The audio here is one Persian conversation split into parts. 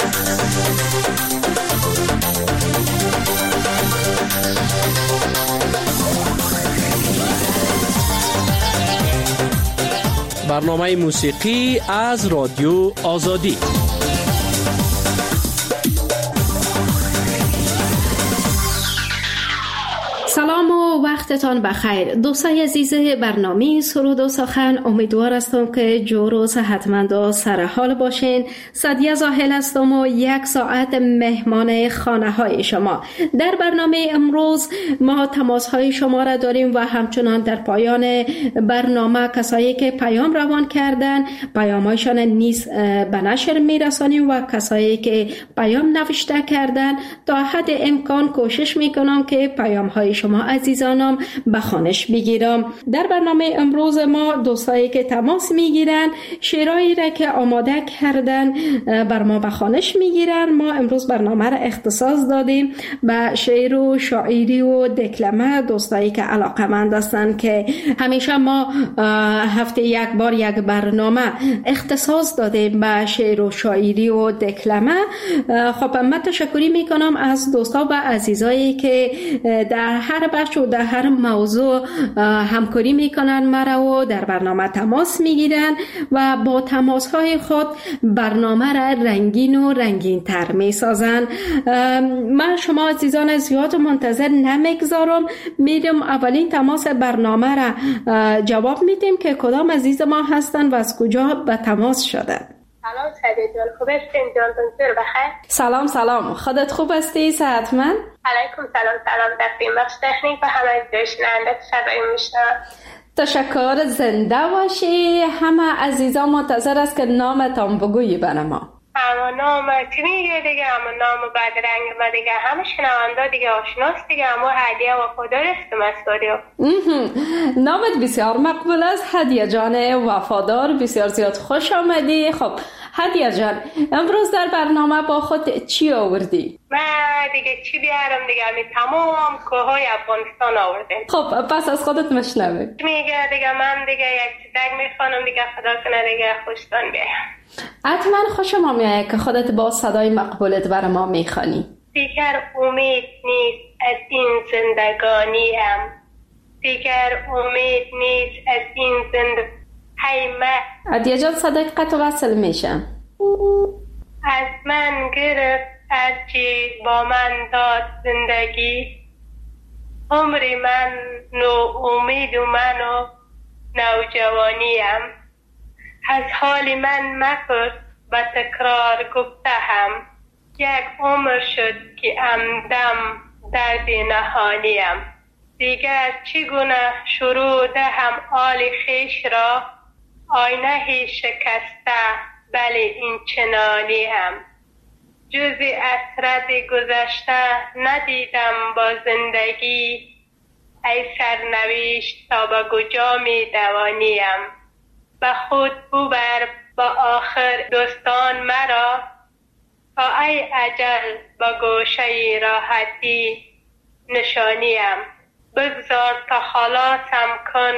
برنامه موسیقی از رادیو آزادی. سلام و وقتتان بخیر دوستای عزیز برنامه سرود و سخن. امیدوار هستم که جور و صحتمند و سرحال باشین. سعدیه زاهل هستم و 1 ساعت مهمان خانه های شما. در برنامه امروز ما تماس های شما را داریم و همچنان در پایان برنامه کسایی که پیام روان کردن پیام هایشان نیز به نشر میرسانیم و کسایی که پیام نوشته کردن تا حد امکان کوشش میکنم که پیام های شما عزیزانم به خوانش بگیرم. در برنامه امروز ما دوستایی که تماس میگیرن شعرهایی را که آماده کردن بر ما به خوانش میگیرن. ما امروز برنامه را اختصاص دادیم به شعر و شاعری و دکلمه. دوستایی که علاقه‌مند هستن که همیشه ما هفته 1 بار 1 برنامه اختصاص دادیم به شعر و شاعری و دکلمه. خب من تشکری میکنم از دوستا و عزیزایی که در هر بخش و در هر موضوع همکاری میکنن مرا و در برنامه تماس میگیرن و با تماس های خود برنامه را رنگین و رنگین تر میسازن. من شما عزیزان زیاد منتظر نمیگذارم، میرم اولین تماس برنامه را جواب میدیم که کدام عزیز ما هستن و از کجا به تماس شدن. سلام سعدیه جان، خوب هستین؟ جانتون بخیر؟ سلام خودت خوب هستی؟ صحتمند؟ علیکم سلام در فیلم بخش تکنیک و همه داشتنده صدای میشنم. تشکر، زنده باشی. همه عزیزان منتظر است که نامتان بگویی برای ما. اما نام چی میگه دیگه؟ اما نام بدرنگ ما دیگه همه شنونده دیگه آشناست دیگه. اما هدیه و خدا رستم استودیو. نامت بسیار مقبول است هدیه جان وفادار، بسیار زیاد خوش آمدی. خب هدیه جان امروز در برنامه با خود چی آوردی؟ من دیگه چی بیارم دیگه؟ می تمام کوههای افغانستان آوردیم. خب پس از خودت مشنوه. میگه دیگه من دیگه یک چیزک میخوانم دیگه خدا کنه دیگه خوشتان بیایم. حتما خوشم میاد که خودت با صدای مقبولت برای ما میخوانی. دیگر امید نیست از این زندگانیم، دیگر امید نیست از این هدیه جان صدای قطع وصل میشم. از من گرفت هرچی با من داد زندگی، عمری من نو امید و من و نوجوانیم. از حال من مپرس به تکرار گفته هم، 1 عمر شد که عمدم درد نهانیم. دیگر چگونه شروع دهم آل خیش را، آینه شکسته بله این چنانیم. جز عطرت گذشته ندیدم با زندگی، ای سرنوشت تا به کجا می دوانیم. به خود ببر با آخر دوستان مرا، تا ای اجل با گوشه راحتی نشانیم. بگذار تا خلاصم کن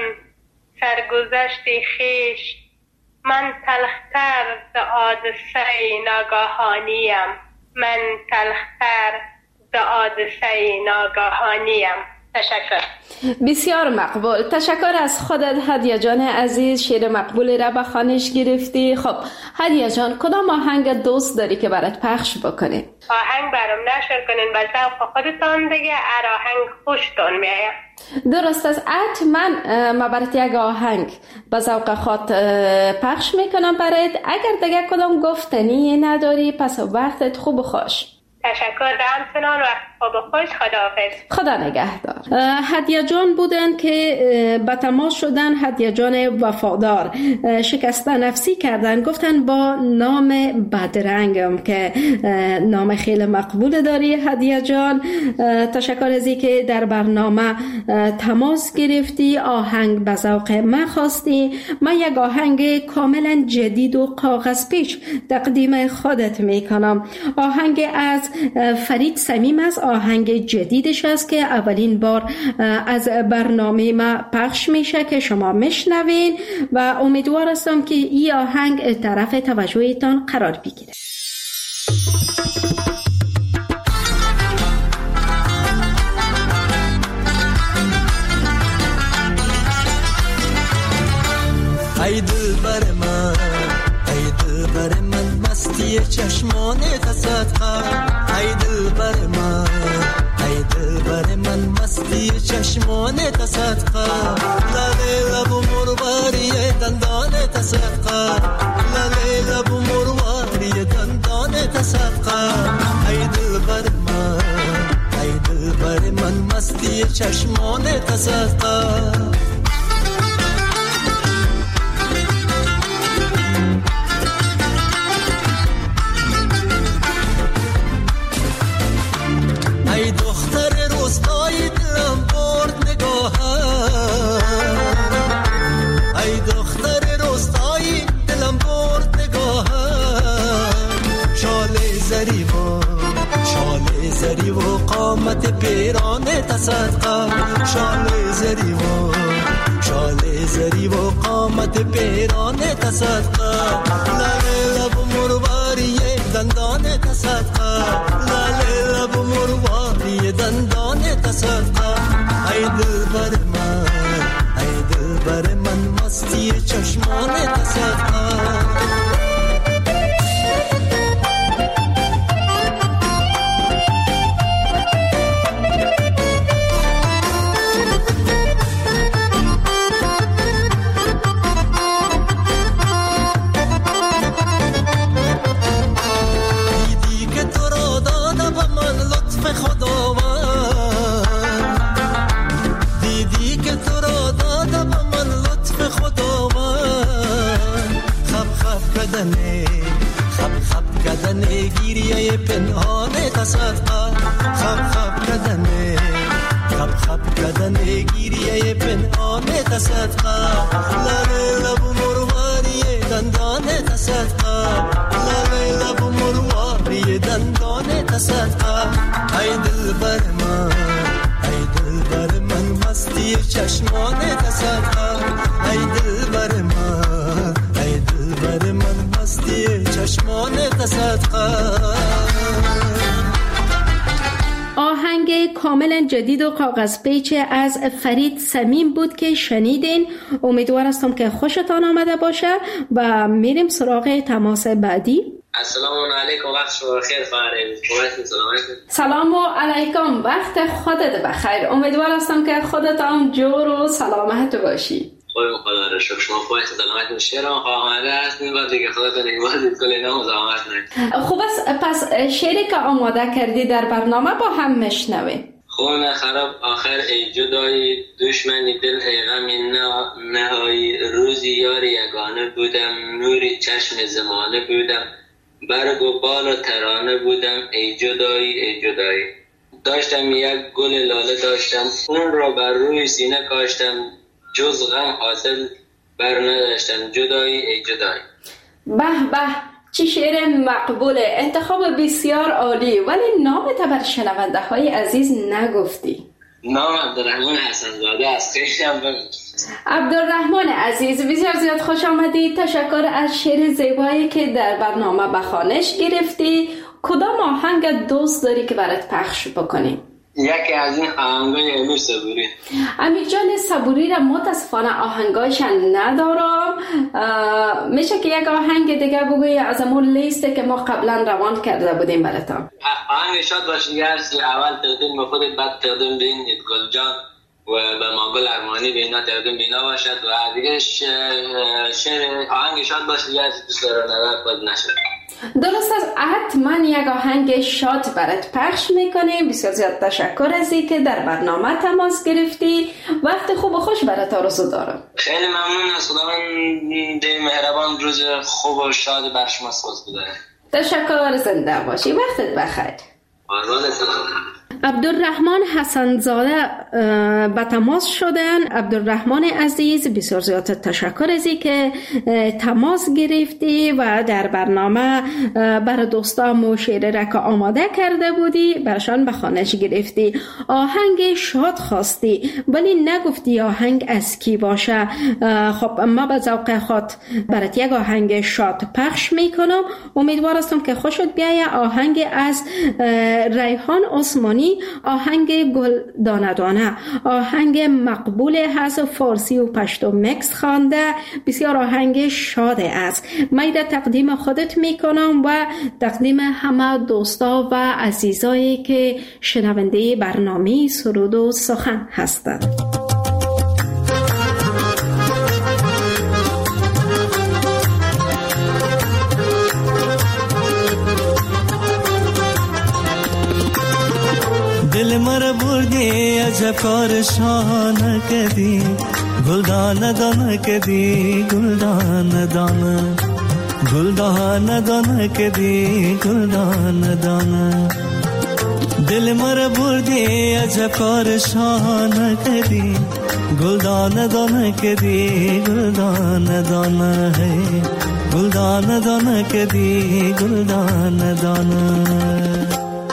سرگذشت خیش، من تلختر ز حادثه ناگهانیم. من تلختر ز حادثه ناگهانیم. تشکر. بسیار مقبول. تشکر از خودت هدیه جان عزیز. شعر مقبول را به خوانش گرفتی. خب هدیه جان کدام آهنگ دوست داری که برات پخش بکنه؟ آهنگ برام نشر کنین به ذوق خودتان دیگه. آهنگ خوشتون میاد. درست است. حتما ما برات یک آهنگ به ذوق خود پخش میکنم برات. اگر دیگه کدام گفتنی نداری پس وقتت خوب و خوش. تشکر همچنان وقت خوب خوش. خداحافظ. خدا نگهدار. هدیه جان بودن که به تماس شدن. هدیه جان وفادار شکست نفسی کردن، گفتن با نام بدرنگم که نام خیلی مقبول داری هدیه جان. تشکر از این که در برنامه تماس گرفتی، آهنگ به ذوق من خواستی. من یک آهنگ کاملا جدید و کاغذ پیچ تقدیم خودت میکنم. آهنگ از فرید صمیم است. آهنگ جدیدش است که اولین بار از برنامه ما پخش میشه که شما میشنوین و امیدوار هستم که این آهنگ طرف توجهتان قرار بگیره. مستی چشمانت صدقه ای دلبر من ای دلبر من مستی چشمانت صدقه لاله لب و مرواری دندانت صدقه لاله لب و مرواری دندانت صدقه ای دلبر من مستی چشمانت صدقه ای دختر روستای دلم برد نگاهت ای دختر روستای دلم برد نگاهت زری و قامت پیرانه تصدقه شال زری و قامت پیرانه تصدقه لاله لب مرواری دندانه تصدقه لاله لب مرواری دندانه تصدقه ای دلبر من مستی چشمانه تصدقه خب کردن گیریه پنهانه تصدقه خب کردن گیریه پنهانه تصدقه لاله لب مرواری دندانه تصدقه لاله لب مرواری دندانه تصدقه ای دلبر من مستی چشمانه تصدقه ای دلبر من مستی چشمانه تصدقه آهنگ کاملا جدید و کاغذ پیچ از فرید صمیم بود که شنیدین. امیدوار هستم که خوشتان آمده باشه و میریم سراغ تماس بعدی. السلام علیکم، وقت شما بخیر خواهرین. سلام علیکم، وقت خودت بخیر. امیدوار هستم که خودت هم جور و سلامت باشی. خدا را شکر. شما خودت سلامت باشید. آماده هستین و دیگه خودتون نگوازید کلی نمو زحمت نکنید. خوب است، پس شعری که آماده کردی در برنامه با هم میشنویم. خون خراب آخر ای جدایی، دشمنی دل ای غمی نهایی، روزی یاری یگانه بودم، نوری چشم زمانه بودم، برگ و بال و ترانه بودم، ای جدایی ای جدایی. داشتم یک گل لاله داشتم، اون را بر روی سینه کاشتم، جز غم حاصل بر نداشتم، جدایی ای جدایی. به به، چی شعر مقبوله، انتخاب بسیار عالی. ولی نامت بر شنونده های عزیز نگفتی. نام عبدالرحمن حسن‌زاده است. خیلی‌ام عبدالرحمن عزیز، بسیار زیاد خوش آمدی. تشکر از شعر زیبایی که در برنامه به خوانش گرفتی. کدام آهنگ دوست داری که برات پخش بکنیم؟ یکی از این آهنگای امیر صبوری. امیر جان صبوری را متاسفانه آهنگایشان ندارم. میشه که یک آهنگ دیگه بگوی از امون لیسته که ما قبلا روان کرده بودیم براتون؟ آهنگ شاد باشی گرسی، اول تقدیم به خودت، بعد تقدیم به این گل جان و به ماگل ارمانی به اینا تقدیم به اینا باشد و دیگه شعر آهنگ شاد باشی گرسی دوست دارم نظر خود نشد. درست است، حتما یک آهنگ شاد برات پخش میکنیم. بسیار زیاد تشکر از این که در برنامه تماس گرفتی. وقت خوب و خوش برات آرزو دارم. خیلی ممنون از خداوند مهربان، روز خوب و شاد بر شما سوز بداره. تشکر، زنده باشی، وقتت بخیر. عبدالرحمن حسن‌زاده به تماس شدن. عبدالرحمن عزیز، بسیار زیاد تشکر از این که تماس گرفتی و در برنامه برای دوستام شعر را که آماده کرده بودی برشان به خوانش گرفتی. آهنگ شاد خواستی ولی نگفتی آهنگ از کی باشه. خب ما به ذوق خود برات یک آهنگ شاد پخش میکنم. امیدوار هستم که خوشت بیاید. آهنگ از ریحان عثمانی برنامه آهنگ گل دانه دانه، آهنگ مقبول از فارسی و پشتو مکس خوانده، بسیار آهنگ شاده است. من در تقدیم خودت میکنم و تقدیم همه دوستا و عزیزایی که شنونده برنامه سرود و سخن هستند. دل مر بردی عجب کار شانه کدی، گلدان دانه کدی، گلدان دانه، گلدان دانه کدی، گلدان دانه. دل مر بردی عجب کار شانه کدی، گلدان دانه کدی، گلدان دانه ہے، گلدان دانه کدی، گلدان دانه.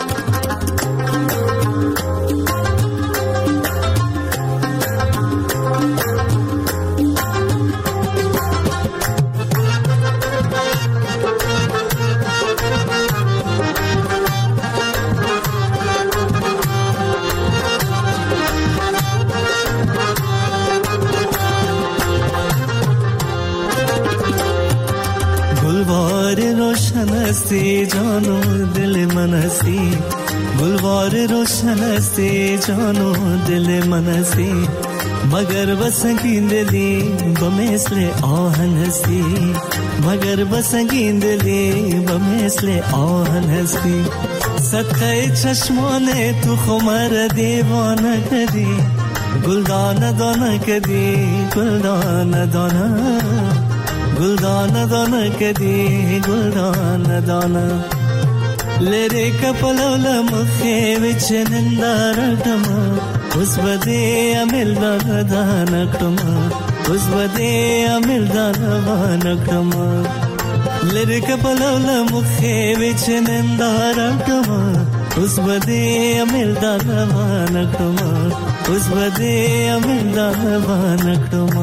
रोशन हस्ती जानो दिल मनसी, गुलवार रोशन हस्ती जानो दिल मनसी, मगर बसंगी दिली बमेसले आहन हस्ती, मगर बसंगी दिली बमेसले आहन हस्ती. सत्ते चश्माने तू खुमर दीवाना कदी, गुलदान दाना कदी, गुलदान दाना, गुलदान दाना कदी, गुलदान दाना. लेरे कपलवल मुखे विच निंदारटमा, उस बदे अमिल दानकटमा, उस बदे अमिल दानकटमा. लेरे कपलवल मुखे विच निंदारटमा, उस बदे अमिल दानकटमा, उस बदे अमिल दानकटमा.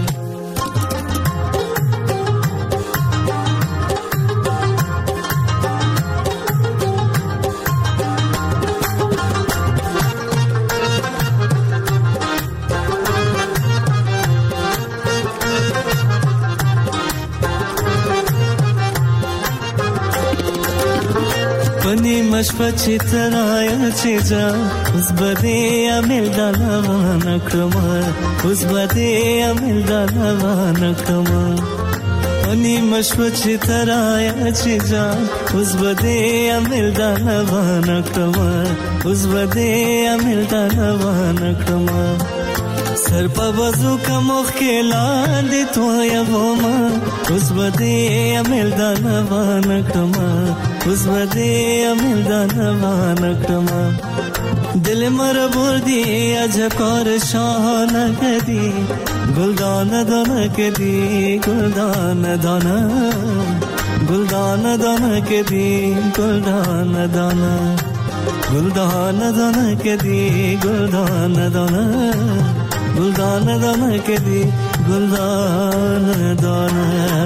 मशपची तराया चीजा, उस बदे अमिल दानवाना क्रमा, उस बदे अमिल दानवाना क्रमा. अनि मशपची तराया चीजा, उस बदे अमिल दानवाना क्रमा, उस बदे अमिल दानवाना क्रमा. सर पर वजू का मुख्किला दे तो या वोमा, उस बदे अमिल दानवाना क्रमा, उस बदे अमिल दानवाना क्रमा. दिल मर बुर्दी अजकार शान कदी, गुलदान दाना कदी, गुलदान दाना, गुलदान दाना कदी, गुलदान दाना, गुलदान दाना कदी, गुलदान दाना, गुलदान दाना कदी, गुलदान दाना.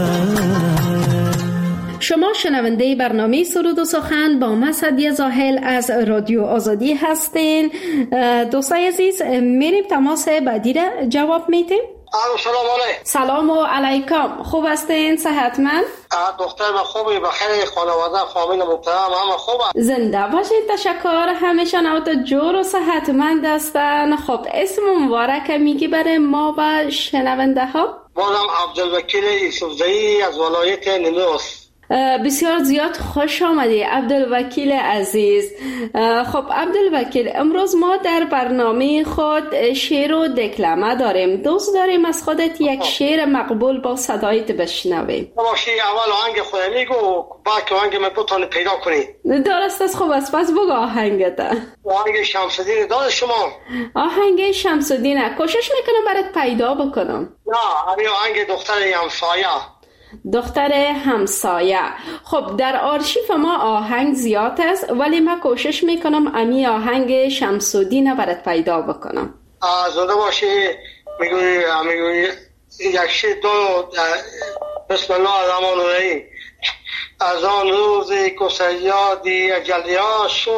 شما شنونده برنامه سرود و سخن با من سعدیه زاهل از رادیو آزادی هستین. دوستای عزیز، میریم تماس بعدی را جواب میدیم. سلام علیکم. سلام و علیکم. خوب هستین؟ صحتمند؟ دختر من خوبی، بخیر، خانواده فامیل محترم همه خوبه. زنده باشید. تشکر. همیشه نوت جور و صحتمند هستن. خب اسم مبارک میگی برای ما و شنونده ها؟ بازم عبدالوکیل یوسفزئی از ولایت نیمروز. بسیار زیاد خوش آمدی عبدالوکیل عزیز. خب عبدالوکیل، امروز ما در برنامه خود شعر و دکلمه داریم. دوست داریم از خودت یک شعر مقبول با صدایت بشنویم. باشی، اول آهنگ خودت میگو، بعد که آهنگ من بتونی پیدا کنی. درست است. خوب است، پس بگو آهنگت. آهنگ شمس‌الدین داد شما. آهنگ شمس‌الدین کوشش میکنم برات پیدا بکنم. نه، همین آهنگ دختر همسایه. دختر همسایه. خب در آرشیف ما آهنگ زیاد است، ولی من کوشش میکنم امی آهنگ شمس‌الدین برات پیدا بکنم. زنده باشی. میگوی یک شی دو. بسم الله الرحمن الرحیم. از آن روزی که سیادی اجلیا شد،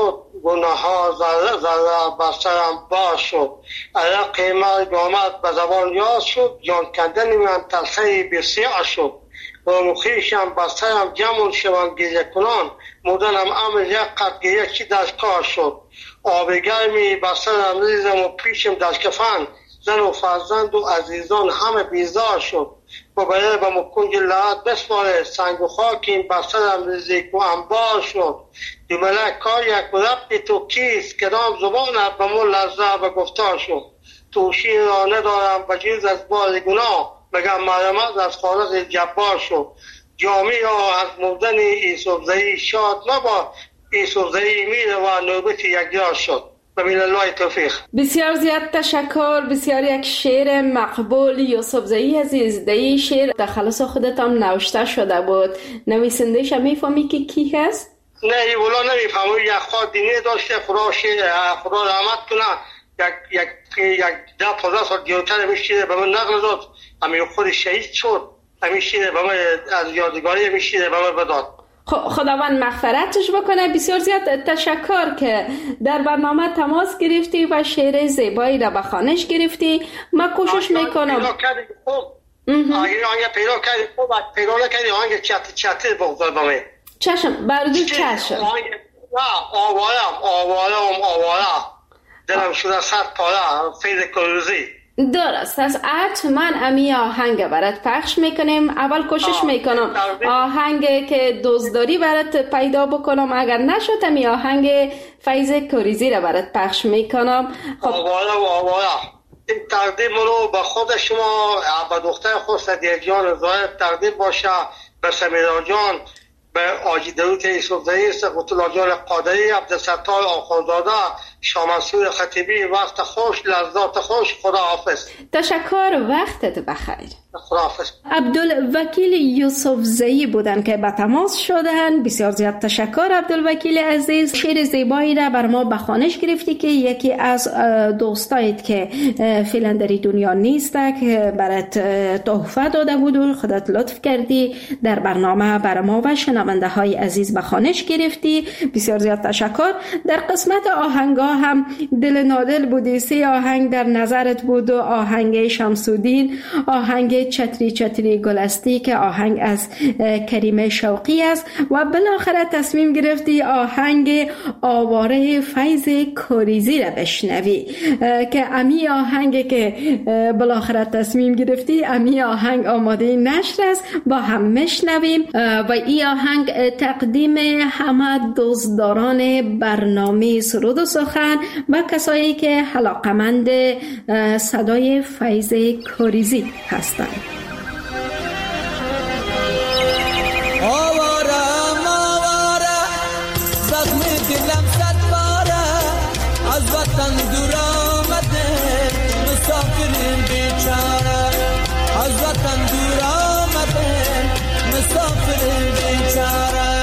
گناه ها ذره بر سرم باز شد. عرق مرگ آمد به زبان یاد شد. جان کندن من تلخی بسیار شد. با خویشم بر سرم جمع شوم گریه کنان. مردنم امر یک قطع گریه چی دستکار شد. آب گرمی بر سرم ریزم و پیشم در کفن. زن و فرزند و عزیزان همه بیزار شد. و برای به مکنج لحظت بسپاره سنگ و خاکیم بر سرم ریزیک و انبار شد. دو ملک کار یک ربط تو کیست کدام زبانت به مول لرزه به گفتار شد. توشی را ندارم بجز از بار گناه مگر مرمت از خالق جبار شد. جامی را از مردن یوسفزئی شاد مباد. یوسفزئی میره و نوبت یکجار شد. الله توفیق. بسیار زیاد تشکر. بسیار یک شعر مقبول یوسفزئی عزیز. این شعر در خلاص خودتان نوشته شده بود. نویسنده‌اش میفهمی که کی هست؟ نه والا نمیفهمم. یک خواهد دینی داشته خدا رحمت کنه. یک 10-15 سال دیوتر میشیره به من نقل داد. همین خود شهید شد. همین شیره به من از یادگاری میشیره به من بداد. خداوند مغفرتش بکنه. بسیار زیاد تشکر که در برنامه تماس گرفتی و شعر زیبایی را به خوانش گرفتی. من کوشش میکنم پیدا کردی خوب. آنگه پیدا کردی خوب. پیدا نکردی آنگه چتی بگذار با من. چشم بردو چشم. آوارم دلم شده 100 پاره فیض کروزی. درست است. حتما امی آهنگ برات پخش میکنیم. اول کوشش میکنم آهنگ که دوستداری برات پیدا بکنم. اگر نشد امی آهنگ فیض کریزی را برات پخش میکنم. آوارم این تقدیم رو به خود شما به دختر خود صدیق جان زاهد تقدیم باشه. به سمیرا جان، به آجی درود یوسفزئی، سقط الله جان قادری، عبدالستار آخوندزاده، شامنصور خطیبی. وقت خوش، لذات خوش. خدا حافظ. تشکر. وقتت بخیر. خدا حافظ. عبدالوکیل یوسفزئی بودن که به تماس شدن. بسیار زیاد تشکر عبدالوکیل عزیز. شعر زیبایی را بر ما به خوانش گرفتی که یکی از دوستایت که فعلا در دنیا نیست که برات تحفه داده بود و خودت لطف کردی در برنامه بر ما و شنونده های عزیز به خوانش گرفتی. بسیار زیاد تشکر. در قسمت آهنگا هم دل نادل بودی. 3 آهنگ در نظرت بود و آهنگ شمس‌الدین، آهنگ چتری چتری گلستی که آهنگ از کریم شوقی است و بالاخره تصمیم گرفتی آهنگ آواره فیض کریزی را بشنوی که امی آهنگ که بالاخره تصمیم گرفتی امی آهنگ آماده نشر است. با هم میشنویم و این آهنگ تقدیم همه دوستداران برنامه سرود و سخن و کسایی که علاقه‌مند صدای فیض کریزی هستند. آوارم زخم دلم 100 باره از وطن دور آمده مسافر بیچاره. از وطن دور آمده مسافر بیچاره.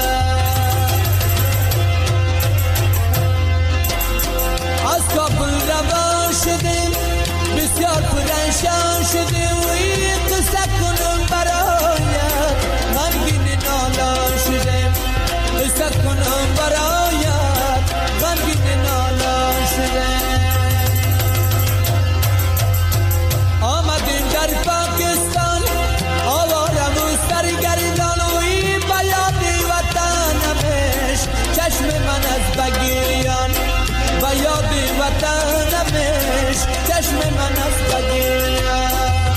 از کابل روان شدیم بسیار پرنشان شدیم و این قصه کنم برایت غمگین نالان شدیم. قصه کنم برایت غمگین نالان شدیم. آمدیم در پاکستان آوارم و سرگردان و این بیادی وطنمش چشم من از بگیریان و یاد وطنمش چشم من از بگیریان.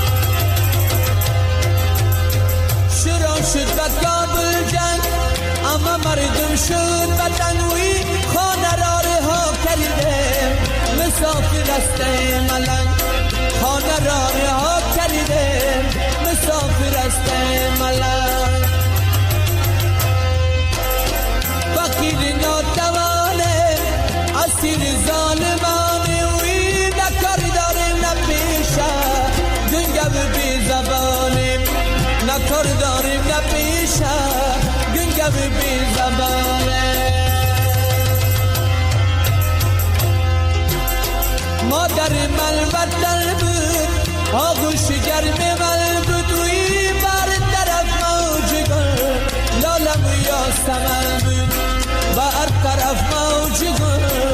شروع شد به کابل جنگ اما مردم شد بدنوی خانه را رها کردیم مسافر است ملنگ. خانه را رها کردیم مسافر است ملنگ. فقیر ناتوانه اسیر ظالمانه وی نکار داریم نپیشه گنگو بی زبانیم. نکار داریم نپیشه گنگو بی زبانه. مادر من وطن بود آغوش گرم من بود وی بر طرف موج گل لالم و یاسمن بود. بر طرف موج گل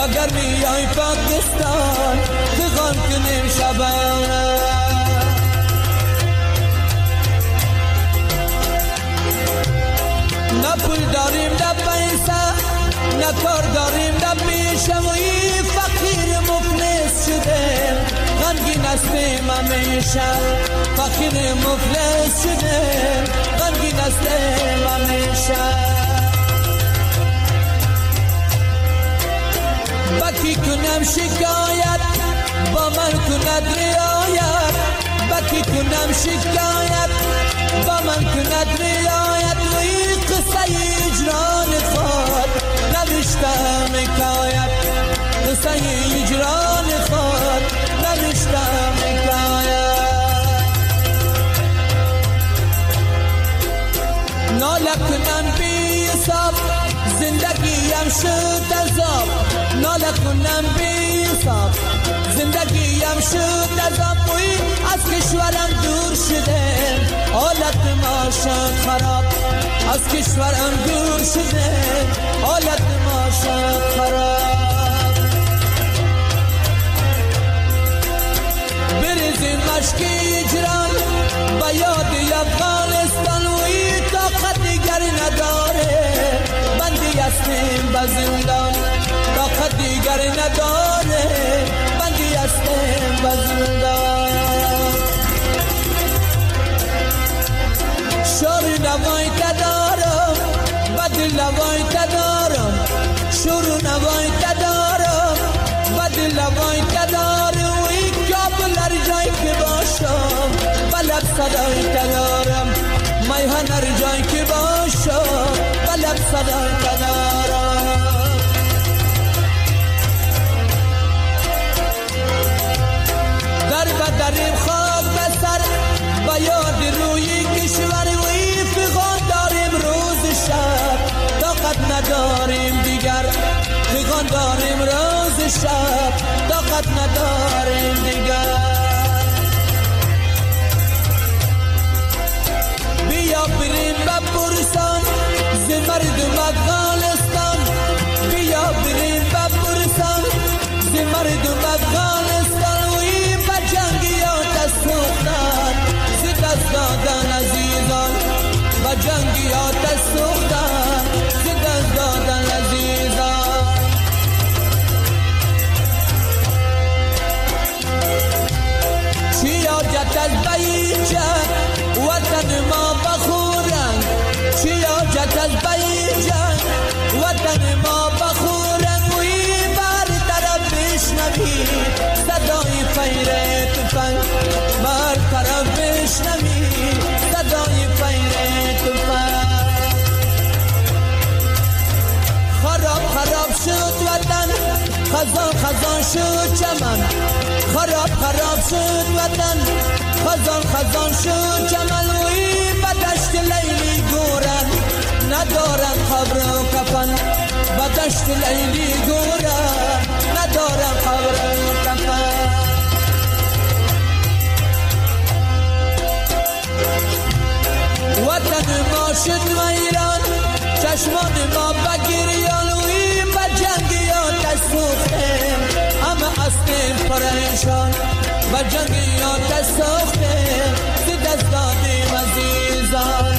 اگر میای پاکستان پیغام کنیم شبانه. نه پول داریم نه پیسه، نه کار داریم نه پیشه، وی فقیر مفلس شدیم، غمگین هستیم همیشه. فقیر مفلس شدیم، غمگین هستیم همیشه. بکی کنم شکایت با من کند رعایت، بکی کنم شکایت با من کند رعایت. وی قصه اجران خود نوشتم حکایت، قصه اجران خود نوشتم حکایت. ناله کنم بی حساب زندگیم شد عذاب، ناله کنم بی حساب زندگیم شد عذاب. وی از کشورم دور شده حالت ما شد خراب، از کشورم دور شده حالت ما شد خراب. بریزیم مشک اجرام با یاد افغانستان، وی طاقت دیگر نداره بندی هستیم به زندان، طاقت دیگر نداره بندی هستیم به زندان. شور نوای تدارم بدل نوای تدارم، شور نوای تدارم بدل نوای تدارم. وی کابل هر جای که باشم بلب صدای تدارم، میهن هر جای که باشم بلب صدای تدارم. در بدریم خاک بسر با یاد روی کشور، وی فغان داریم روز شب طاقت نداریم دیگر، فغان داریم روز شب طاقت نداریم دیگر. بیا بریم بپرسان ز مردم افغانستان، بیا بریم بپرسان ز مردم افغانستان. وی با جنگیات سوختن ز دست دادن عزیزان، با جنگیات سوختن ز دست دادن عزیزان. چی حاجت از بیجه وطن ما بخورن، چی حاجت از بیجه وطن ما بخورن. وی بر طرف بشنوی صدای فیر تفنگ، بر طرف بشنوی صدای فیر تفنگ. خراب خراب شد وطن، خزان خزان شد چمن، خراب خراب شد وطن، خزان خزان شد چمن. وی بدشت لیلی گورن ندارن قبر و کفن، بدشت لیلی گورن ندارن قبر و کفن. وطن ما شد ویران، چشمان ما بگریان. وی با جنگیات سوختیم همه هستیم پریشان، با جنگیات سوختیم ز دست دادیم عزیزان.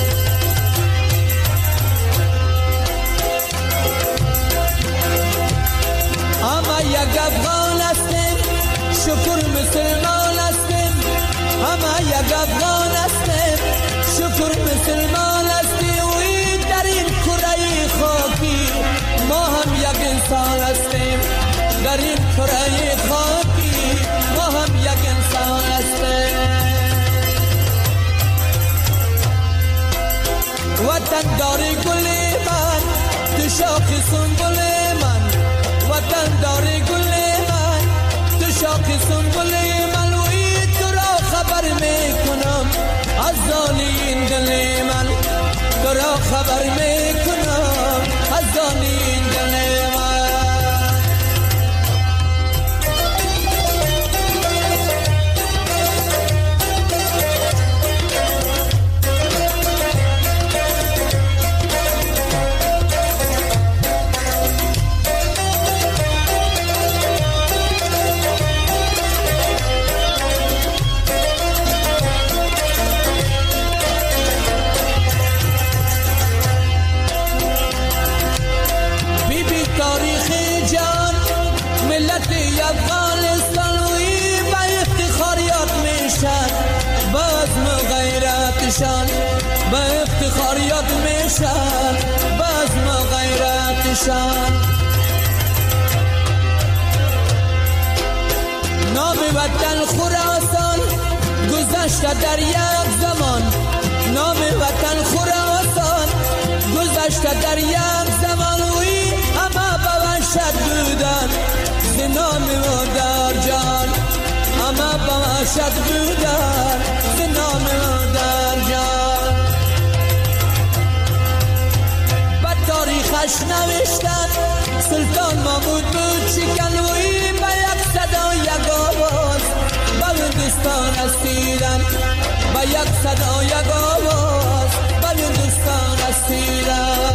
همه یک افغان هستیم شکر مسلمان هستیم، همه یک افغان هستیم شکر مسلمان هستیم. وی در این کره خاکی ما هم یک انسان هستیم، در این کره خاکی ما هم یک انسان هستیم. وطن داری گل من تو شاخ سنبل من، وطن داری گل من تو شاخ سنبل من. وی تو را خبر میکنم از زانی دل من، تو را خبر میکنم از زانی دل من. غیرتشان به افتخار یاد میشن بزم غیرتشان. نام وطن خراسان گذشته در یک زمان، نام وطن خراسان گذشته در یک زمان. وی همه به وحشت بودن ز نام مادر جان، همه به وحشت بودن ز نام مادر جان. به تاریخش نوشتن سلطان محمود بود شکن. وی به یک صدا یک آواز به هندوستان رسیدن، به یک صدا یک آواز به هندوستان رسیدن.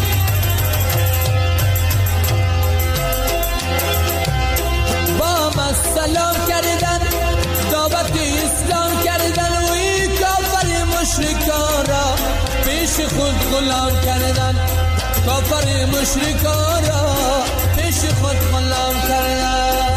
با ما سلام کردن دعوت اسلام کردن. وی کافر مشرکان را پیش خود غلام کردن، کافر مشرکان را پیش خود غلام کردن.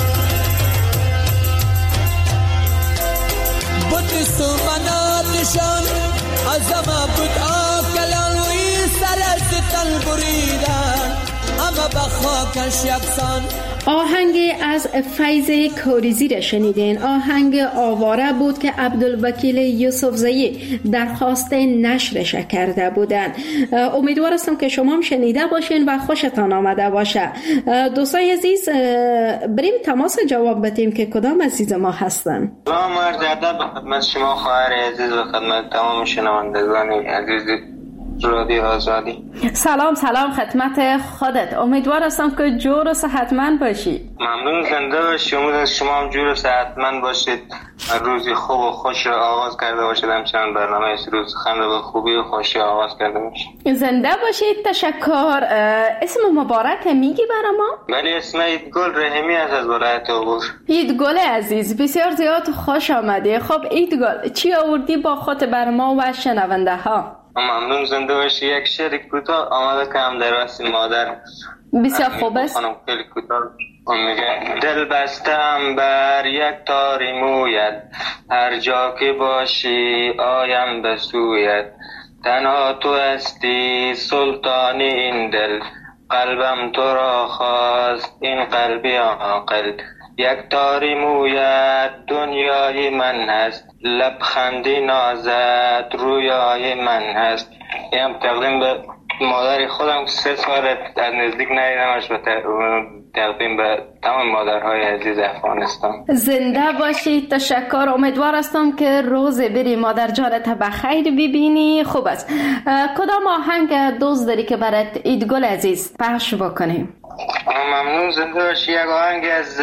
بود سومناتشان از همه بود آکلان. وی سر از تن بریدن همه به خاکش یکسان. آهنگ از فیض کوریزی را شنیدین. آهنگ آواره بود که عبدالوکیل یوسفزئی درخواست نشرش کرده بودند. امیدوار هستم که شما هم شنیده باشین و خوشتان آمده باشه. دوستای عزیز بریم تماس جواب بدیم که کدام عزیز ما هستن. سلام عرض ادب به خدمت شما خواهر عزیز و خدمت تمام شنوندگان عزیز رادیو آزادی. سلام خدمت خودت. امیدوار هستم که جور و صحتمند باشی. ممنون، زنده باشی. امید از شما هم جور و صحتمند باشید، روزی خوب و خوش را آغاز کرده باشید، همچنان برنامه روز خند به خوبی و خوشی آغاز کرده باشید. زنده باشید. تشکر. اسم مبارک میگی برای ما؟ ولی اسم ایدگل رحیمی از ولایت عبور. ایدگل عزیز بسیار زیاد خوش آمدی. خب ایدگل چی آوردی با خود بر ما و شنونده ها؟ ممنون، زنده باشی. یک شعر کوتاه آماده کنم در واسه مادر. بسیار خوب است. خیلی کوتاه میگه: دل بستم بر یک تاری مویت، هر جا که باشی آیم به سویت. تنها تو هستی سلطان این دل، قلبم تو را خواست این قلبی عاقل. یک تاری مویت دنیای من هست، لبخندی نازت رویای من هست. این تقدیم به مادر خودم 3 سال از نزدیک ندیدمش و تقدیم به تمام مادرهای عزیز افغانستان. زنده باشید. تشکر. امیدوار هستم که روز بری مادر جانت بخیر ببینی. خوب است. کدام آهنگ دوست داری که برات ایدگل عزیز پخش بکنیم؟ ممنون، زنده باشی. یک آهنگ از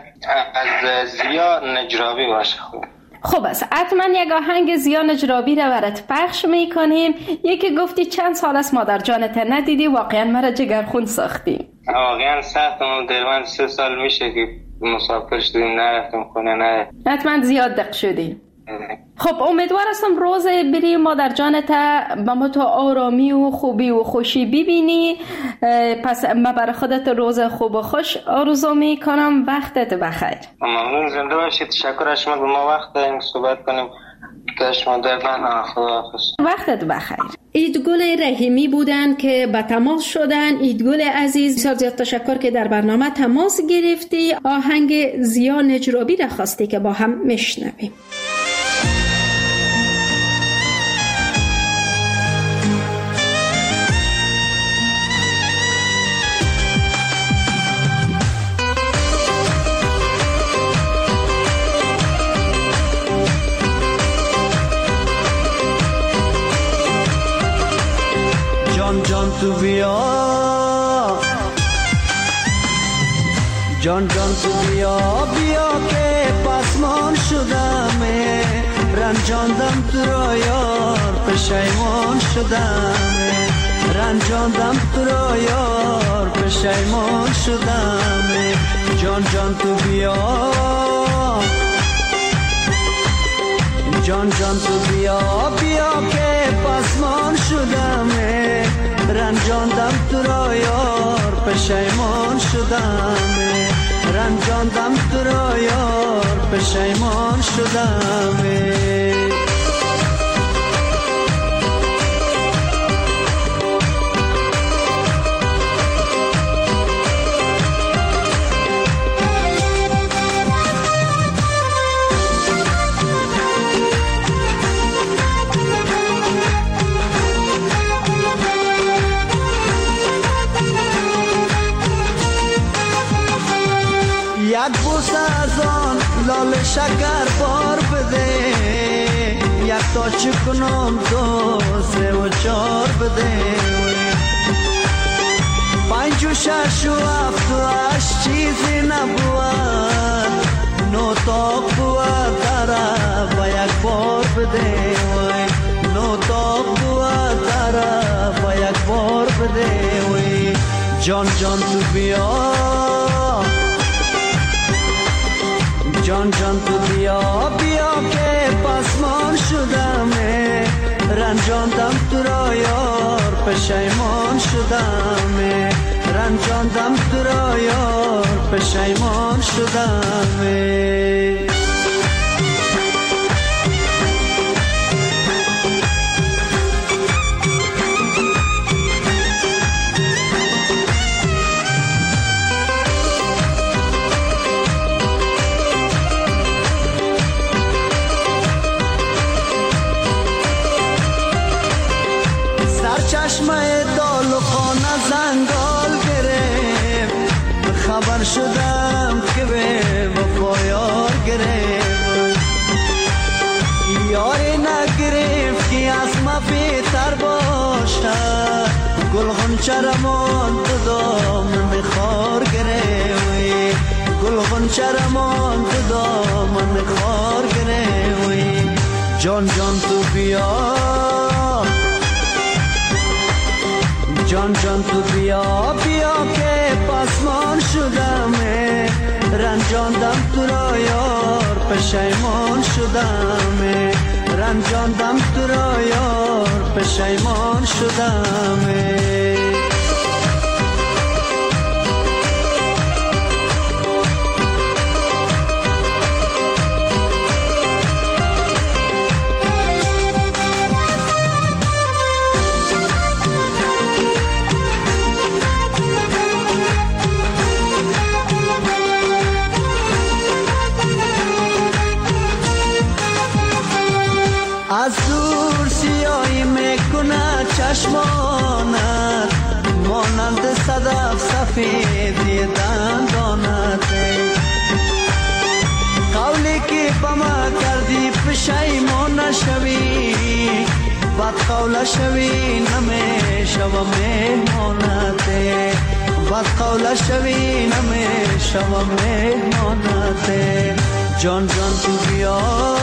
زیا نجرابی باشه. خوب است. حتما یک آهنگ زیا نجرابی را برات پخش میکنیم. یکی گفتی چند سال است مادر جانت ندیدی، واقعا مرا جگرخون ساختی. واقعا سختم دلمند. 3 سال میشه که مسافر شدیم، نرفتم خونه. نه حتما زیاد دق شدی. خب امیدوار هستم روز بری مادر جانت با ما تو آرامی و خوبی و خوشی ببینی. پس من برای خودت روز خوب و خوش آرزو میکنم. وقتت بخیر. ممنون، زنده باشید. تشکر از شما به ما وقت دادین صحبت کنیم. شما در خداحافظ. وقتت بخیر. ایدگل رحیمی بودن که به تماس شدن. ایدگل عزیز بسیار زیاد تشکر که در برنامه تماس گرفتی. آهنگ زیا نجرابی را خواستی که با هم میشنویم. جان تو بیا، جان تو بیا که پسمان شدم، رنجاندم تو را یار پشیمان شدم، رنجاندم تو را یار پشیمان شدم. جان تو بیا، جان تو بیا که پسمان شدم، رنجاندم تو را یار پشیمان شدم، رنجاندم تو را یار پشیمان شدم. شکر بار بده، یک تا چکنم 2 3 و 4 بده، 5 و 6 و 7 و 8 چیزی نبود، 9 تا بود داره با یک بار بده، 9 تا بود داره با یک بار بده. جان جان تو بیا، جان جان تو بیا بیا که پسمان شدم، رنجاندم تو را یار پشیمان شدم، رنجاندم تو را یار پشیمان شدم. چشمه دال و خانه زنگال گرفت، خبر شدم که به وفا یار گرفت، یاری نگرفت که از ما بهتر باشد، گل غنچه رمان تو دامن خار گرفت، گل غنچه رمان تو دامن خار گرفت. جان جان تو بیا، جان جان تو بیا بیا که پسمان شدم، رنجاندم تو را یار پشیمان شدم، رنجاندم تو را یار پشیمان شدم. از دور سیاهی میکنه چشمانت، مانند صدف سفیدی دندانت، قولی که با ما کردی پشیمان نشوی، بد قول شوی نمیشوم مهمانت، بد قول شوی نمیشوم مهمانت. جان جان تو بیا،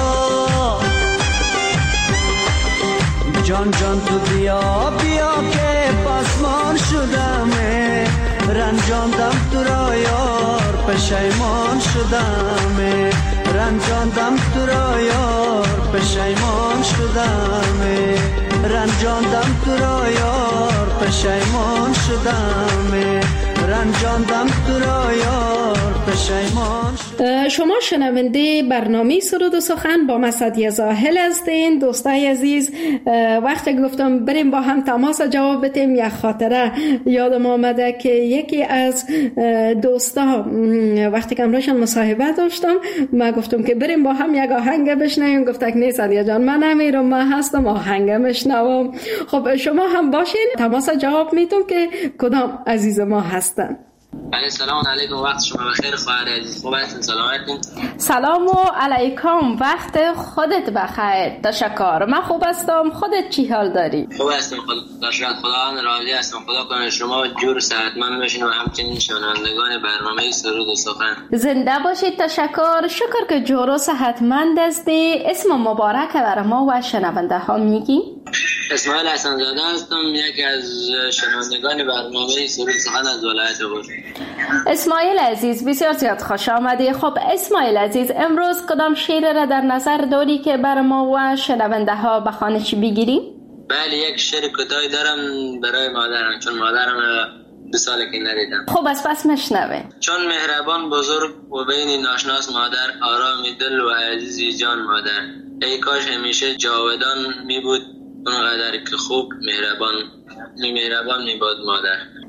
جان جان تو بیا بیا که پسمان شدم، رنجاندم تو را یار پشیمان شدم، رنجاندم تو را یار پشیمان شدم، رنجاندم تو را یار پشیمان شدم، رنجاندم تو را یار پشیمان شدم. شما شنونده برنامه سرود و سخن با مسعدی زاهل هستین. دوستای عزیز، وقتی گفتم بریم با هم تماس جواب بدیم، یک خاطره یادم آمده که یکی از دوستا وقتی که امروشان مصاحبه داشتم، من گفتم که بریم با هم یک آهنگ بشنویم، گفت که نه سعدیه جان من نمیرم، من هستم آهنگ میشنوم. خب شما هم باشین، تماس جواب میدم که کدام عزیز ما هستن. بله سلام علیکم، وقت شما بخیر خواهر عزیز، خوب هستین؟ سلامتین؟ سلام و علیکم، وقت خودت بخیر. تشکر، من خوب هستم، خودت چی حال داری؟ خوب هستم خدا راضی هستم، خدا کنه شما جور صحتمند باشین و همچنین شنوندگان برنامه سرود و سخن زنده باشید. تشکر، شکر که جور و صحتمند هستی. اسم مبارک برای ما و شنونده ها میگی؟ اسماعیل حسن زاده هستم، یکی از شنوندگان برنامه سرود و سخن از ولایت بور. اسماعیل عزیز بسیار زیاد خوش آمدی. خب اسماعیل عزیز، امروز کدام شعر را در نظر داری که بر ما و شنونده ها به خوانش بگیری؟ بله، یک شعر کوتاهی دارم برای مادرم، چون مادرم 2 ساله که ندیدم. خب پس مشنوه. چون مهربان بزرگ و بین ناشناس مادر، آرام دل و عزیزی جان مادر، ای کاش همیشه جاودان می بود اونقدر که خوب مهربان می بود مادر.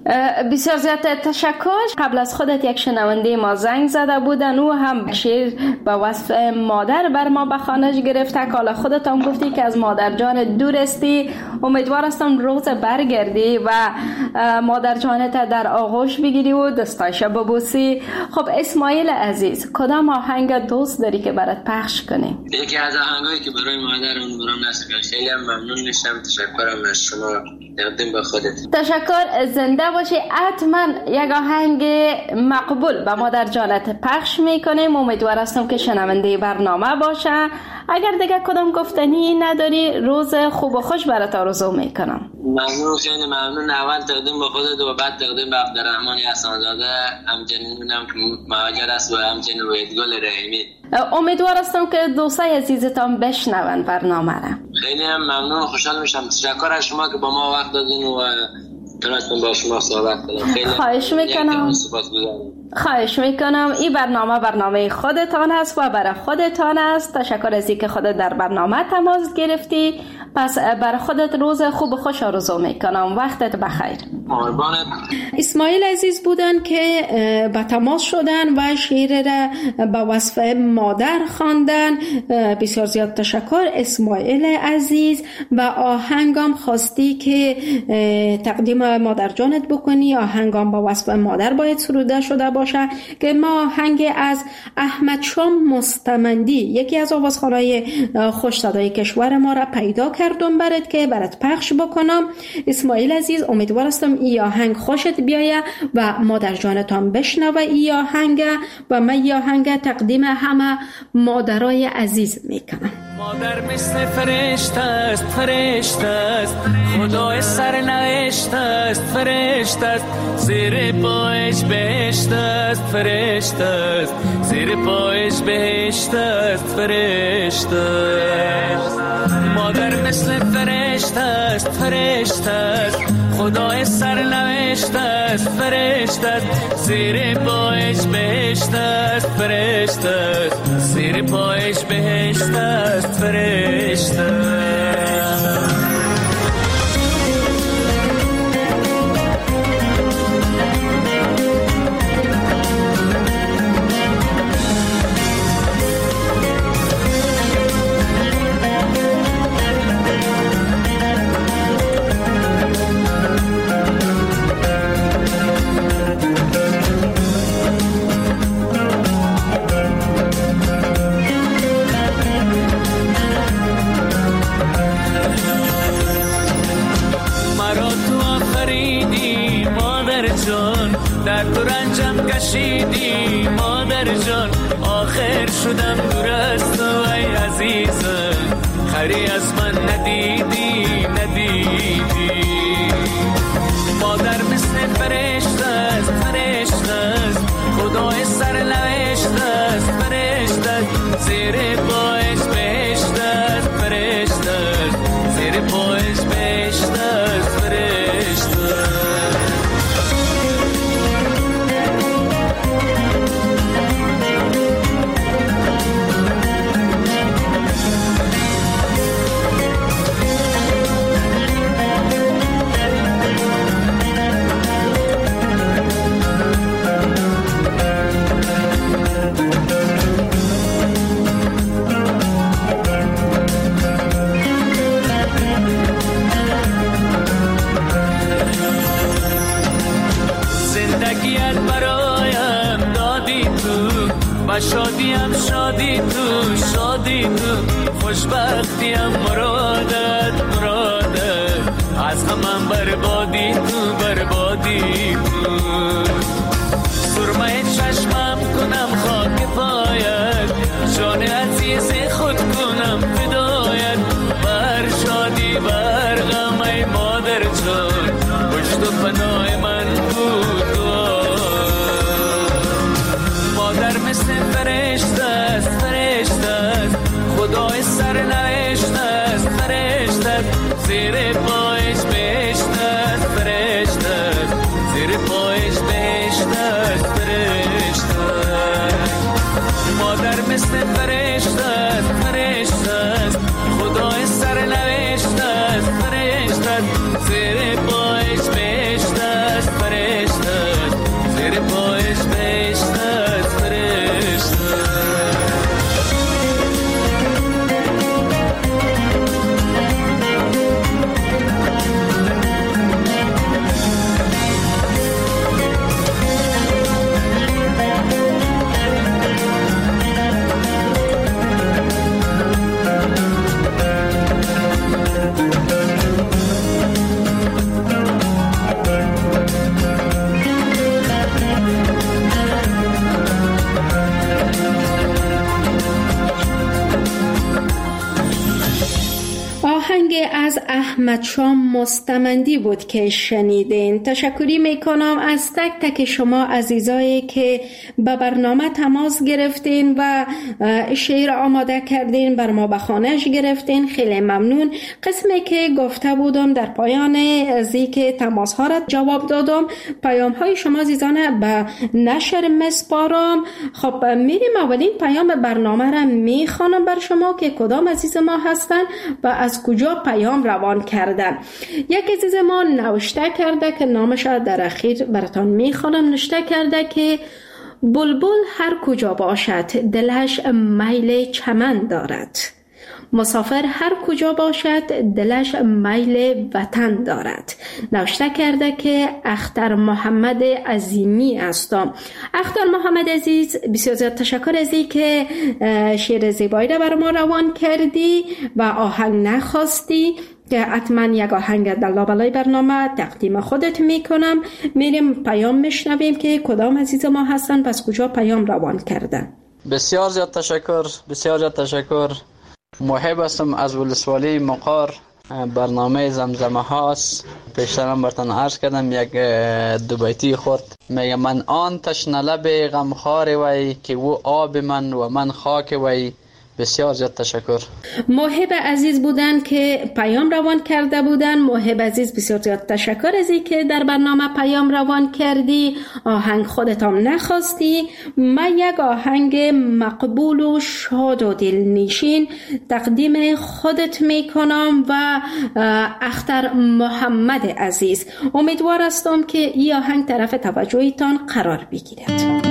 بسیار زیاد تشکر. قبل از خودت یک شنونده ما زنگ زده بودن، او هم شعر به وصف مادر بر ما به خوانش گرفته. حالا خودت هم گفتی که از مادر جان دور استی، امیدوار هستم روز برگردی و مادر جانت در آغوش بگیری و دستایش ببوسی. خب اسماعیل عزیز، کدام آهنگ دوست داری که برات پخش کنیم؟ یکی از آهنگایی که برای مادر اون برام نصب کردی. خیلی ممنون میشم. تشکرم از شما. تقدیم به خودت. تشکر. زنده باشی. حتما یک آهنگ مقبول به مادر جانت پخش میکنیم. امیدوار هستم که شنونده برنامه باشه. اگر دیگه کدام گفتنی نداری، روز خوب و خوش برات آرزو میکنم. ممنون، خیلی ممنون. اول تقدیم به خودت و بعد تقدیم به عبدالرحمن حسن‌زاده، همچنینم که مهاجر است و همچنین وحیدگل رحیمی. امیدوار هستم که دوستای عزیزتان بشنون برنامه را. خیلی هم ممنون و خوشحال میشم. تشکر از شما که با ما وقت دادین و تونستم با شما صحبت کنم. خواهش میکنم. این برنامه خودتان هست و برای خودتان است. تشکر از اینکه خودت در برنامه تماس گرفتی. پس برای خودت روز خوب و خوش آرزو میکنم. وقتت بخیر. قربانت. اسماعیل عزیز بودن که به تماس شدن و شعر را به وصف مادر خواندن. بسیار زیاد تشکر اسماعیل عزیز. و آهنگام خواستی که تقدیم مادر جانت بکنی. آهنگام به وصف مادر باید سروده شده باشه که ما آهنگ از احمد شام مستمندی، یکی از آوازخوانای خوش صدای کشور ما را پیدا کردم برات که برات پخش بکنم. اسماعیل عزیز، امیدوار هستم این آهنگ خوشت بیایه و مادر جانت هم بشنوه این آهنگ و من این آهنگ تقدیم همه مادرای عزیز میکنم. مادر مثل فرشته است، فرشته است، خدای سرنوشت است، فرشته است، زیر پایش بهشت است، فرشته است، زیر پایش بهشت است، فرشته است. مادر مثل فرشته است، فرشته است، خدای سرنوشت است، فرشته است، زیر پایش بهشت است، فرشته است، زیر پایش بهشت است، فرشته است. در تو رنجم کشیدی مادر جان، آخر شدم دور از تو ای عزیزم، خری از من ندیدی ندیدی. مادر مثل فرشته است، فرشته است، خدای سرنوشت است، فرشته است، زیر پایش بهشت است، فرشته است، زیر پایش بهشت است، فرشته است. شادیم شادی تو، شادی تو، خوشبختیم مرادت مرادت، از همم بربادی تو، بربادی تو. سرمه چشمم کنم خاک پایت، جان عزیز خود کنم فدایت، بر شادی بر غم ای مادر جان، پشت و پناه من بود. مادر مثل فرشته است، فرشته است، خدای سرنوشت است، فرشته است، زیر پایش بهشت است، فرشته است، زیر پایش بهشت است، فرشته است. مادر مثل فرشته است، فرشته است، خدای سرنوشت است، فرشته است، زیر پایش بهشت است، فرشته است. آهنگ از احمد شام مستمندی بود که شنیدین. تشکری میکنم از تک تک شما عزیزایی که به برنامه تماس گرفتین و شعر آماده کردین، بر ما به خانه‌اش گرفتین. خیلی ممنون. قسمی که گفته بودم در پایان ازی که تماس ها را جواب دادم، پیام های شما عزیزانه به نشر مسپارم. خب میریم اولین پیام برنامه را میخوانم بر شما که کدام عزیز ما هستن و از کجا پیام روان کردن. یک عزیز ما نوشته کرده که نامش در اخیر براتون میخوانم. نوشته کرده که بلبل هر کجا باشد دلش میل چمن دارد، مسافر هر کجا باشد دلش میل وطن دارد. نوشته کرده که اختر محمد عظیمی هستم. اختر محمد عزیز، بسیار زیاد تشکر از این که شعر زیبایی را بر ما روان کردی و آهنگ نخواستی که حتما یک آهنگ در لابلای برنامه تقدیم خودت میکنم. میریم پیام میشنویم که کدام عزیز ما هستن، پس کجا پیام روان کردن. بسیار زیاد تشکر، بسیار زیاد تشکر. محب هستم از ولسوالی مقار. برنامه زمزمه هاست. پیشترم برتن عرض کردم یک دو بیتی خود میگه: من آن تشنه لب غمخوار وی که او آب من و من خاک وی. بسیار زیاد تشکر. محب عزیز بودن که پیام روان کرده بودن. محب عزیز بسیار زیاد تشکر از این که در برنامه پیام روان کردی. آهنگ خودت هم نخواستی. من یک آهنگ مقبول و شاد و دلنشین تقدیم خودت میکنم و اختر محمد عزیز. امیدوار هستم که این آهنگ طرف توجهتان قرار بگیرد.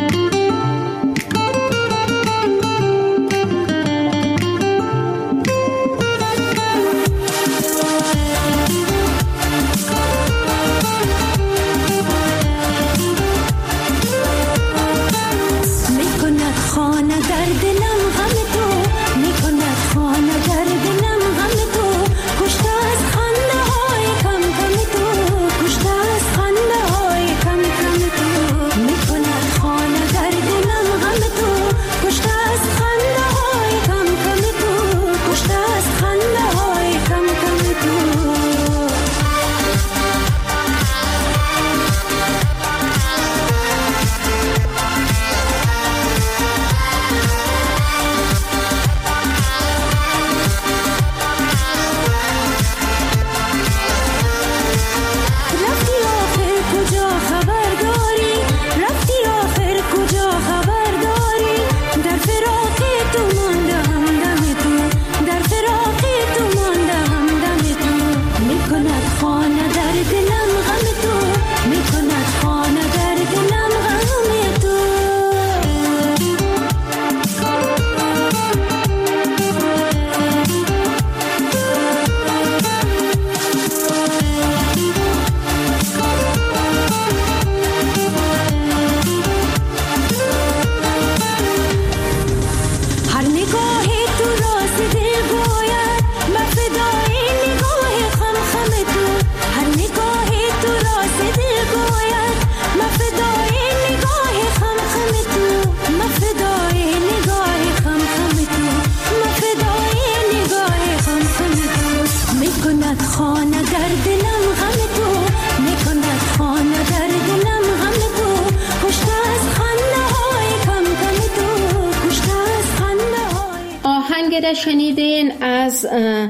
شنیدین از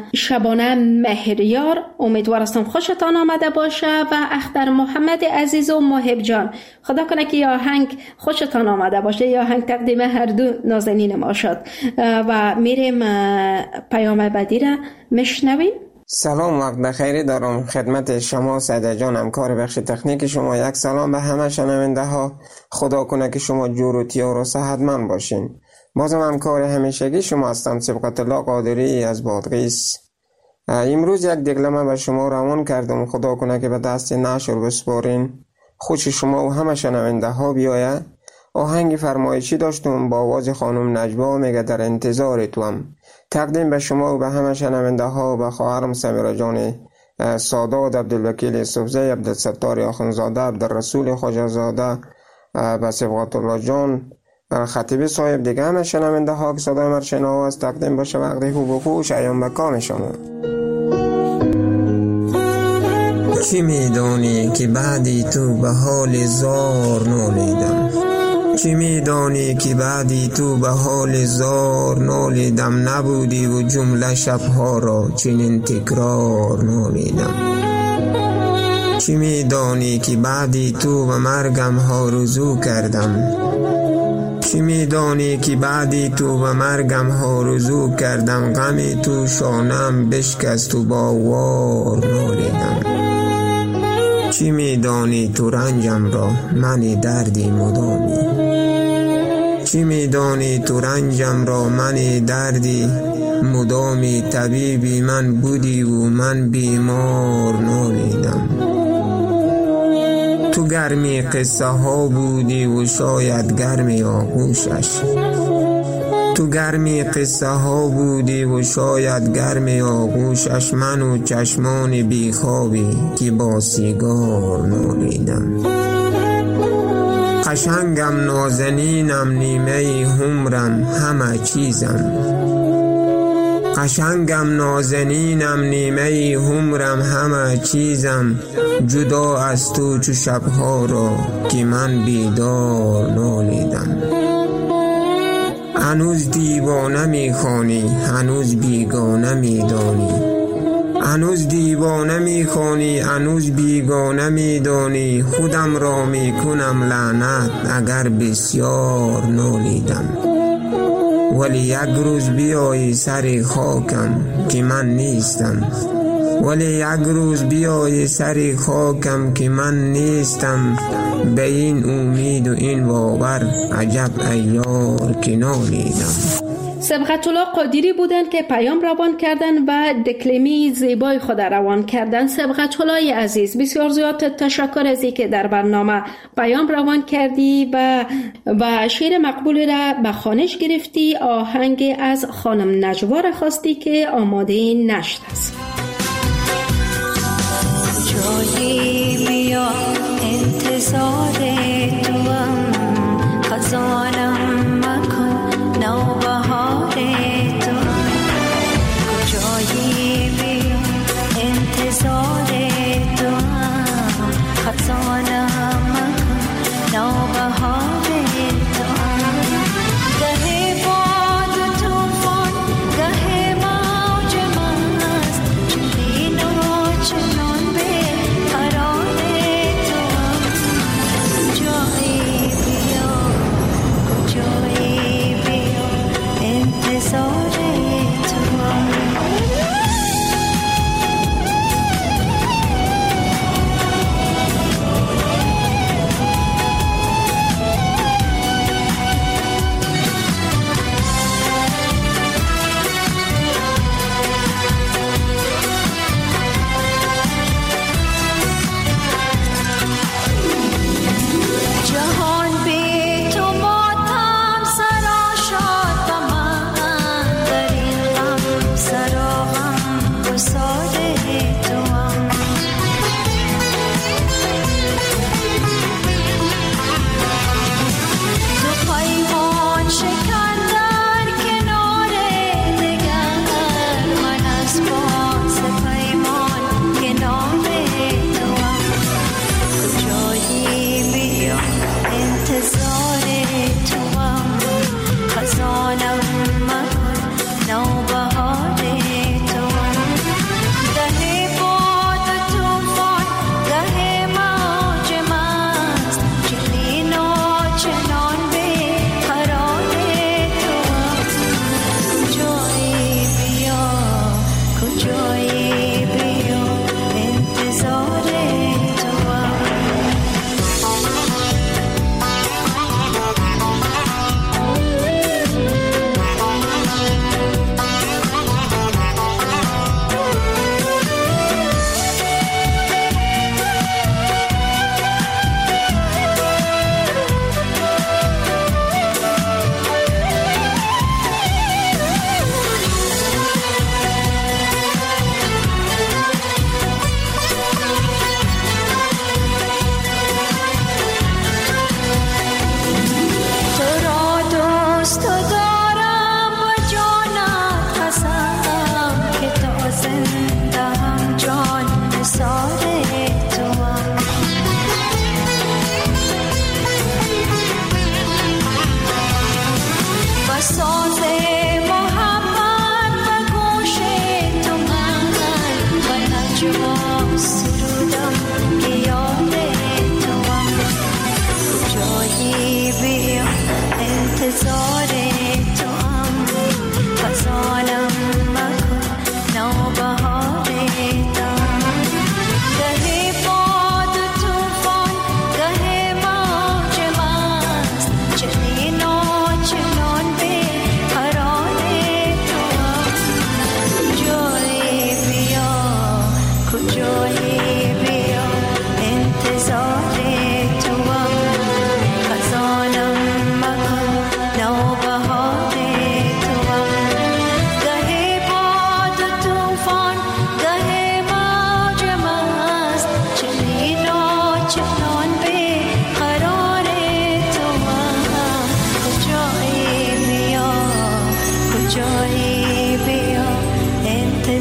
شبانه مهریار. امیدوار هستم خوشتان آمده باشه و اختر محمد عزیز و محب جان، خدا کنه که آهنگ خوشتان آمده باشه. یا آهنگ تقدیم هر دو نازنین ما شد و میریم پیام بعدی را میشنویم. سلام، وقت بخیری دارم خدمت شما سعید جان، همکار بخش تکنیک شما. یک سلام به همه شنونده ها. خدا کنه که شما جور و تیار و صحتمند باشین. بازم همکار همیشگی شما هستم، سبقت الله قادری از بادغیس. امروز یک دکلمه به شما روان کردم. خدا کنه که به دست نشر بسپارین، خوش شما و همه شنونده ها بیاید. آهنگ فرمایشی داشتم با آواز خانم نجوا، میگه در انتظار توام. تقدیم به شما و به همه شنونده ها و به خواهرم سمیرا جان سادات، عبدالوکیل یوسفزی، عبدالستار آخوندزاده، عبدالرسول خواجه‌زاده، به سبقت الله جان خطیبی صاحب، دیگه همه شنونده ها که صدای مرشنا است. تقدیم باشه وقتی خوب و خوش ایام به کام شما. چی میدانی که بعدی تو به حال زار نالیدم؟ چی میدانی که بعدی تو به حال زار نالیدم؟ نبودی و جمله شبها را چنین تکرار نالیدم. چی میدانی که بعدی تو به مرگم آرزو کردم؟ چی میدانی که بعدی تو به مرگم آرزو کردم؟ غمی تو شانم بشکست و با وار نالیدم. چی میدانی تو رنجم را من دردی مدامی؟ چی میدانی تو رنجم را من دردی مدامی؟ طبیبی من بودی و من بیمار نالیدم. تو گرمی قصه ها بودی و شاید گرمی آغوشش. تو گرمی قصه ها بودی و شاید گرمی آغوشش. من و چشمان بیخوابی که با سیگار نالیدم. قشنگم نازنینم نیمه عمرم همه چیزم. قشنگم نازنینم نیمه عمرم همه چیزم. جدا از تو چو شبها را که من بیدار نالیدم. هنوز دیوانه میخوانی هنوز بیگانه میدانی. هنوز دیوانه میخوانی هنوز بیگانه میدانی. خودم را میکنم لعنت اگر بسیار نالیدم. ولی یک روز بیایی سر خاکم که من نیستم. ولی یک روز بیایی سر خاکم که من نیستم. به این امید و این باور عجب ایار که نالیدم. صبغت الله قادری بودند که پیام روان کردند و دکلمی زیبای خود روان کردند. صبغت الله عزیز، بسیار زیاد تشکر از اینکه در برنامه پیام روان کردی و شعر مقبول را به خوانش گرفتی. آهنگ از خانم نجوا را خواستی که آماده نشت است. جایی بیا انتظار توام، خزانم مکن نوبهار توام. جایی بیا انتظار توام، خزانم مکن نوبهار توام. گه باد و توفان گه موج مست، چنین و چنان به قرار توام. جایی بیا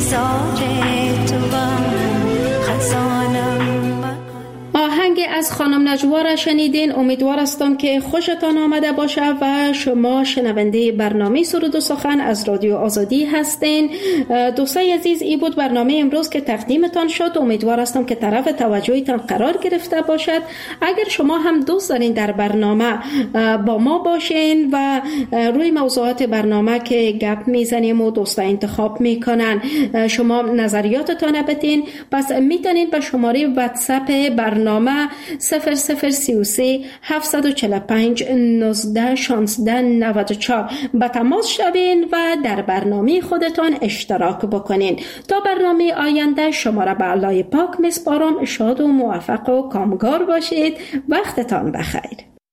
انتظار توام خزانم آهنگ از خانم نجوا را شنیدین. امیدوار هستم که خوشتان آمده باشه و شما شنونده برنامه سرود و سخن از رادیو آزادی هستین. دوستای عزیز، این بود برنامه امروز که تقدیمتان شد. امیدوار هستم که طرف توجهتان قرار گرفته باشد. اگر شما هم دوست دارین در برنامه با ما باشین و روی موضوعات برنامه که گپ میزنیم و دوستا انتخاب میکنن شما نظریاتتان بدین، پس میتونین به شماره واتساپ برنامه 0033 745 19 16 94 به تماس شوین و در برنامه خودتان اشتراک بکنین. تا برنامه آینده شما را به الله پاک میسپارم. شاد و موفق و کامگار باشید. وقتتان بخیر.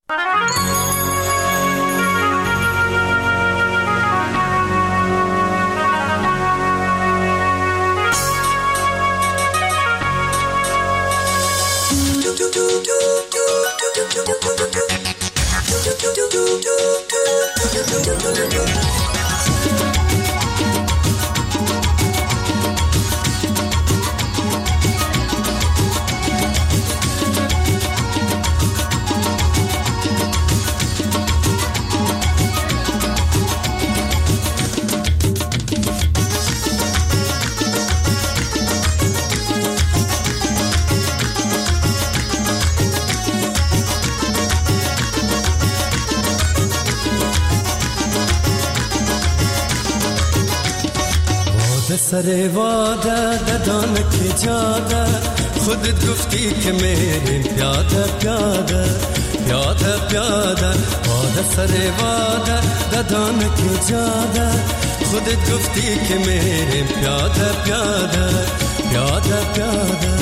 سر واده ددان که جاده خودت گفتی که میریم پیاده پیاده پیاده پیاده واده سر واده ددان که جاده خودت گفتی که میریم پیاده پیاده پیاده پیاده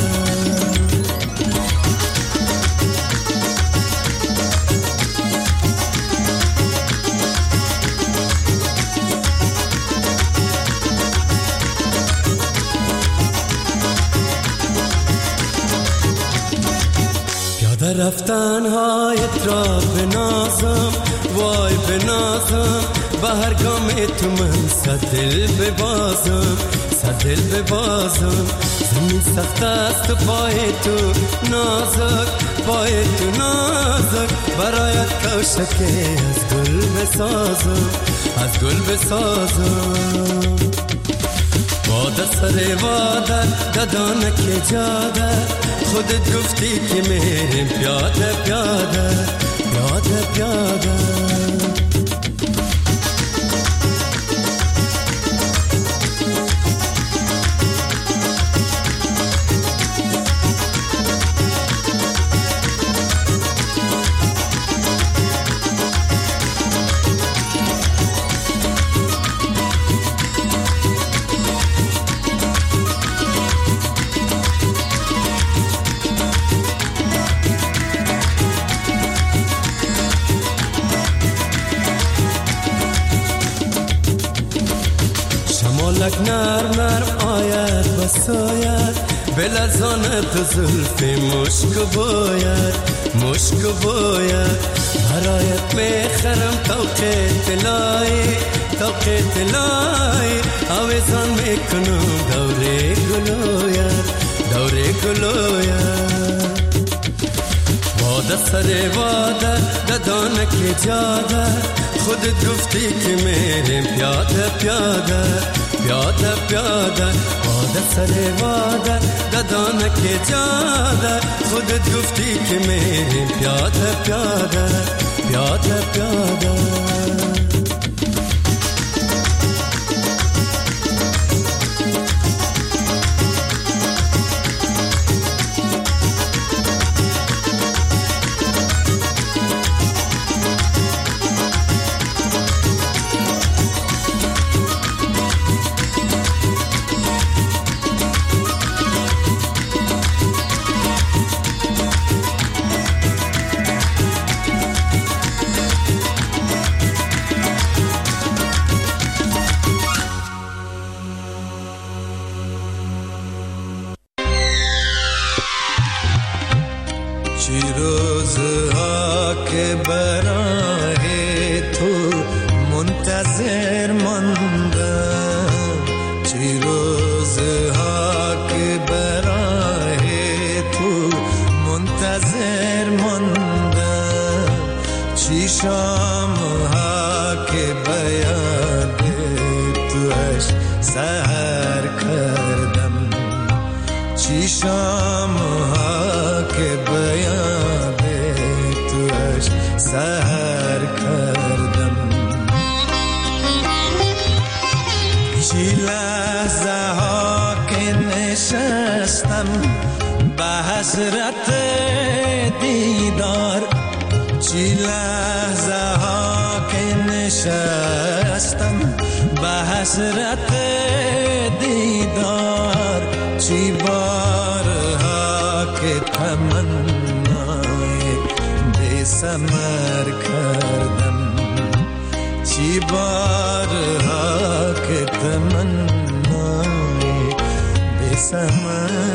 رفتن هایت را بنازم وای بنازم به هر گام تو من صدل ببازم صدل ببازم زمین سخت است و پای تو نازک پای تو نازک برایت کوشکه از گل بسازم از گل بسازم واده سر واده ددانه که جاده خودت گفتی که میریم پیاده پیاده پیاده پیاده نرم نرم آید بساید بلرزاند تو زلفی مشک باید مشک باید برایت میخرم توق طلای آویزان میکنم دوره گلوید دوره گلوید واده سر واده ددانه که جاده خودت گفتی که میریم پیاده پیاده پیاده پیاده واده سر واده ددانه که جاده خودت گفتی که میریم پیاده پیاده پیاده پیاده منتظر ماندم چی روز چی شام‌ها که بیاد توش سهر کردم، چی لحظه ها که نشستم به حسرت دیدار، چی لحظه ها که نشستم به حسرت دیدار، چی بارها که تمنای بی ثمر کردم، چی بارها که تمنای بی ثمر